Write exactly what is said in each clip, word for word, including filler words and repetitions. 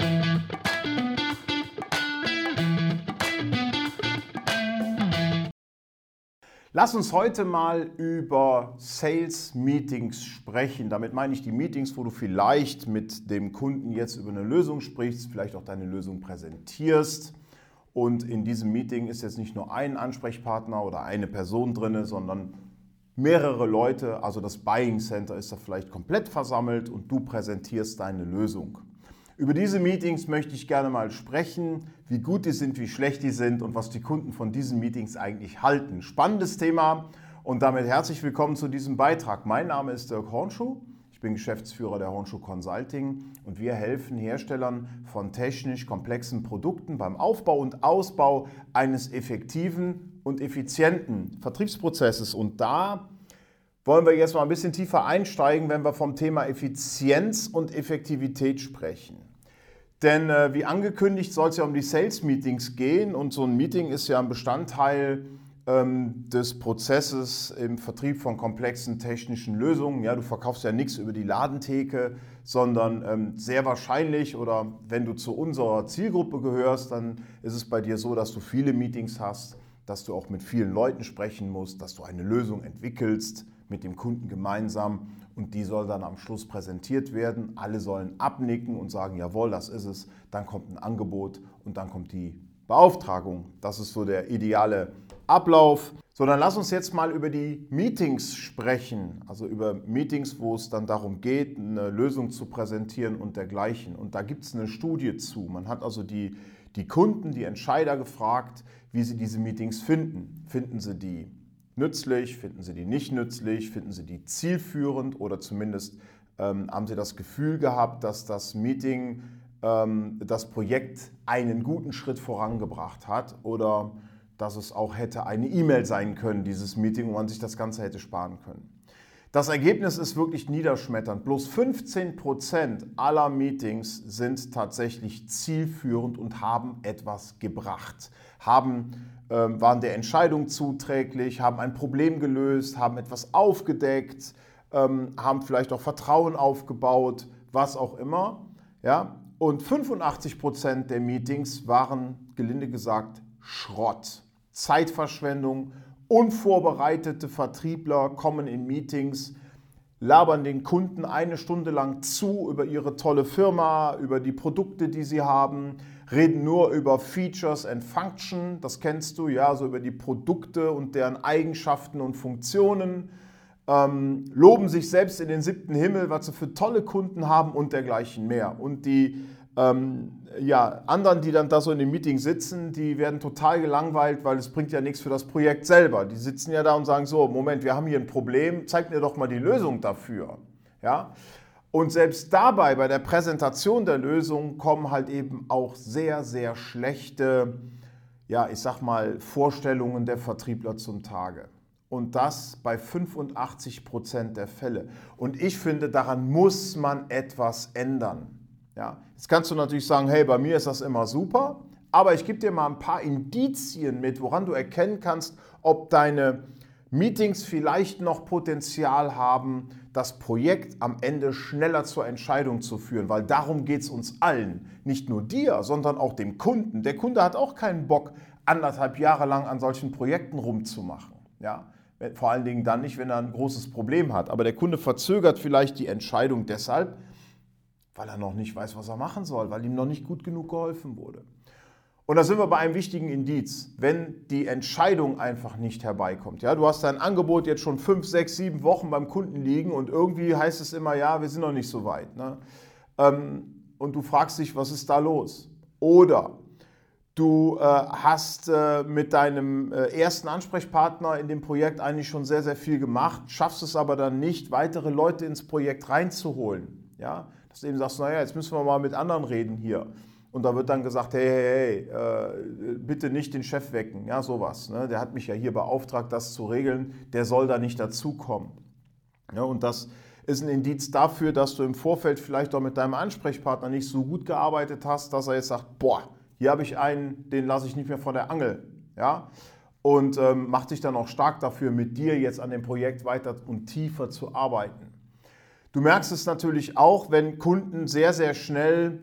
Lass uns heute mal über Sales Meetings sprechen. Damit meine ich die Meetings, wo du vielleicht mit dem Kunden jetzt über eine Lösung sprichst, vielleicht auch deine Lösung präsentierst. Und in diesem Meeting ist jetzt nicht nur ein Ansprechpartner oder eine Person drin, sondern mehrere Leute. Also das Buying Center ist da vielleicht komplett versammelt und du präsentierst deine Lösung. Über diese Meetings möchte ich gerne mal sprechen, wie gut die sind, wie schlecht die sind und was die Kunden von diesen Meetings eigentlich halten. Spannendes Thema und damit herzlich willkommen zu diesem Beitrag. Mein Name ist Dirk Hornschuh, ich bin Geschäftsführer der Hornschuh Consulting und wir helfen Herstellern von technisch komplexen Produkten beim Aufbau und Ausbau eines effektiven und effizienten Vertriebsprozesses. Und da wollen wir jetzt mal ein bisschen tiefer einsteigen, wenn wir vom Thema Effizienz und Effektivität sprechen. Denn äh, wie angekündigt soll es ja um die Sales Meetings gehen und so ein Meeting ist ja ein Bestandteil ähm, des Prozesses im Vertrieb von komplexen technischen Lösungen. Ja, du verkaufst ja nichts über die Ladentheke, sondern ähm, sehr wahrscheinlich oder wenn du zu unserer Zielgruppe gehörst, dann ist es bei dir so, dass du viele Meetings hast, dass du auch mit vielen Leuten sprechen musst, dass du eine Lösung entwickelst mit dem Kunden gemeinsam und die soll dann am Schluss präsentiert werden. Alle sollen abnicken und sagen, jawohl, das ist es. Dann kommt ein Angebot und dann kommt die Beauftragung. Das ist so der ideale Ablauf. So, dann lass uns jetzt mal über die Meetings sprechen. Also über Meetings, wo es dann darum geht, eine Lösung zu präsentieren und dergleichen. Und da gibt es eine Studie zu. Man hat also die, die Kunden, die Entscheider gefragt, wie sie diese Meetings finden. Finden sie die nützlich, finden Sie die nicht nützlich, finden Sie die zielführend oder zumindest ähm, haben Sie das Gefühl gehabt, dass das Meeting ähm, das Projekt einen guten Schritt vorangebracht hat oder dass es auch hätte eine E-Mail sein können, dieses Meeting, wo man sich das Ganze hätte sparen können. Das Ergebnis ist wirklich niederschmetternd. Bloß fünfzehn Prozent aller Meetings sind tatsächlich zielführend und haben etwas gebracht, haben waren der Entscheidung zuträglich, haben ein Problem gelöst, haben etwas aufgedeckt, ähm, haben vielleicht auch Vertrauen aufgebaut, was auch immer. Ja? Und fünfundachtzig Prozent der Meetings waren, gelinde gesagt, Schrott. Zeitverschwendung, unvorbereitete Vertriebler kommen in Meetings, labern den Kunden eine Stunde lang zu über ihre tolle Firma, über die Produkte, die sie haben, reden nur über Features and Function, das kennst du, ja, so über die Produkte und deren Eigenschaften und Funktionen, ähm, loben sich selbst in den siebten Himmel, was sie für tolle Kunden haben und dergleichen mehr. Und die ähm, ja, anderen, die dann da so in dem Meeting sitzen, die werden total gelangweilt, weil es bringt ja nichts für das Projekt selber. Die sitzen ja da und sagen so, Moment, wir haben hier ein Problem, zeig mir doch mal die Lösung dafür. Ja? Und selbst dabei, bei der Präsentation der Lösung, kommen halt eben auch sehr, sehr schlechte, ja, ich sag mal, Vorstellungen der Vertriebler zum Tage. Und das bei fünfundachtzig Prozent der Fälle. Und ich finde, daran muss man etwas ändern. Ja, jetzt kannst du natürlich sagen, hey, bei mir ist das immer super, aber ich gebe dir mal ein paar Indizien mit, woran du erkennen kannst, ob deine Meetings vielleicht noch Potenzial haben, das Projekt am Ende schneller zur Entscheidung zu führen, weil darum geht es uns allen, nicht nur dir, sondern auch dem Kunden. Der Kunde hat auch keinen Bock, anderthalb Jahre lang an solchen Projekten rumzumachen. Ja? Vor allen Dingen dann nicht, wenn er ein großes Problem hat. Aber der Kunde verzögert vielleicht die Entscheidung deshalb, weil er noch nicht weiß, was er machen soll, weil ihm noch nicht gut genug geholfen wurde. Und da sind wir bei einem wichtigen Indiz, wenn die Entscheidung einfach nicht herbeikommt. Ja, du hast dein Angebot jetzt schon fünf, sechs, sieben Wochen beim Kunden liegen und irgendwie heißt es immer, ja, wir sind noch nicht so weit. Ne? Und du fragst dich, was ist da los? Oder du äh, hast äh, mit deinem äh, ersten Ansprechpartner in dem Projekt eigentlich schon sehr, sehr viel gemacht, schaffst es aber dann nicht, weitere Leute ins Projekt reinzuholen. Ja? Dass du eben sagst, naja, jetzt müssen wir mal mit anderen reden hier. Und da wird dann gesagt, hey, hey, hey, äh, bitte nicht den Chef wecken, ja, sowas. Ne? Der hat mich ja hier beauftragt, das zu regeln, der soll da nicht dazukommen. Ja, und das ist ein Indiz dafür, dass du im Vorfeld vielleicht auch mit deinem Ansprechpartner nicht so gut gearbeitet hast, dass er jetzt sagt, boah, hier habe ich einen, den lasse ich nicht mehr von der Angel. Ja? Und ähm, macht dich dann auch stark dafür, mit dir jetzt an dem Projekt weiter und tiefer zu arbeiten. Du merkst es natürlich auch, wenn Kunden sehr, sehr schnell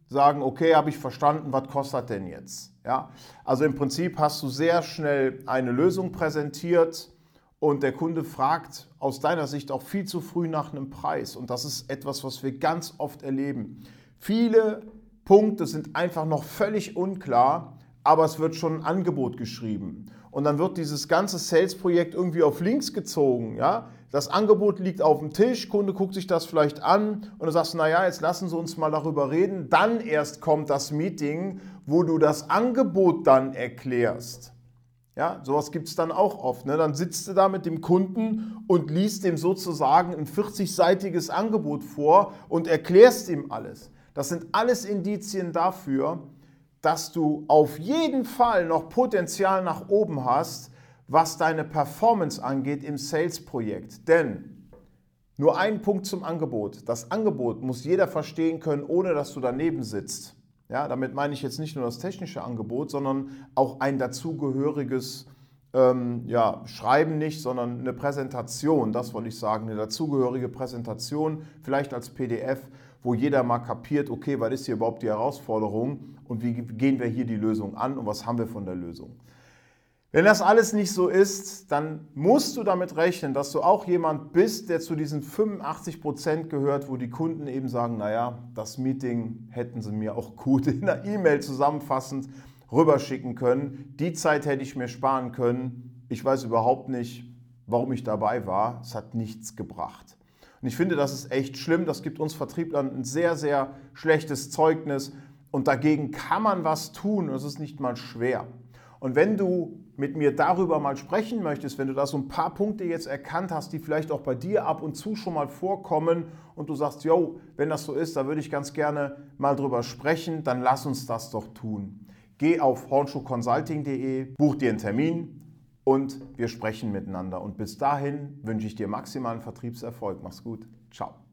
sagen, okay, habe ich verstanden, was kostet denn jetzt? Ja? Also im Prinzip hast du sehr schnell eine Lösung präsentiert und der Kunde fragt aus deiner Sicht auch viel zu früh nach einem Preis. Und das ist etwas, was wir ganz oft erleben. Viele Punkte sind einfach noch völlig unklar, aber es wird schon ein Angebot geschrieben. Und dann wird dieses ganze Sales-Projekt irgendwie auf links gezogen. Ja? Das Angebot liegt auf dem Tisch, Kunde guckt sich das vielleicht an und du sagst, naja, jetzt lassen Sie uns mal darüber reden. Dann erst kommt das Meeting, wo du das Angebot dann erklärst. Ja, sowas gibt es dann auch oft. Ne? Dann sitzt du da mit dem Kunden und liest dem sozusagen ein vierzigseitiges Angebot vor und erklärst ihm alles. Das sind alles Indizien dafür, dass du auf jeden Fall noch Potenzial nach oben hast, was deine Performance angeht im Sales-Projekt. Denn nur ein Punkt zum Angebot. Das Angebot muss jeder verstehen können, ohne dass du daneben sitzt. Ja, damit meine ich jetzt nicht nur das technische Angebot, sondern auch ein dazugehöriges ähm, ja, Schreiben nicht, sondern eine Präsentation, das wollte ich sagen, eine dazugehörige Präsentation, vielleicht als P D F, wo jeder mal kapiert, okay, was ist hier überhaupt die Herausforderung und wie gehen wir hier die Lösung an und was haben wir von der Lösung. Wenn das alles nicht so ist, dann musst du damit rechnen, dass du auch jemand bist, der zu diesen fünfundachtzig Prozent gehört, wo die Kunden eben sagen, naja, das Meeting hätten sie mir auch gut in einer E-Mail zusammenfassend rüberschicken können. Die Zeit hätte ich mir sparen können. Ich weiß überhaupt nicht, warum ich dabei war. Es hat nichts gebracht. Und ich finde, das ist echt schlimm. Das gibt uns Vertrieblern ein sehr, sehr schlechtes Zeugnis. Und dagegen kann man was tun. Und es ist nicht mal schwer. Und wenn du mit mir darüber mal sprechen möchtest, wenn du da so ein paar Punkte jetzt erkannt hast, die vielleicht auch bei dir ab und zu schon mal vorkommen und du sagst, yo, wenn das so ist, da würde ich ganz gerne mal drüber sprechen, dann lass uns das doch tun. Geh auf hornschuh consulting punkt de, buch dir einen Termin und wir sprechen miteinander. Und bis dahin wünsche ich dir maximalen Vertriebserfolg. Mach's gut. Ciao.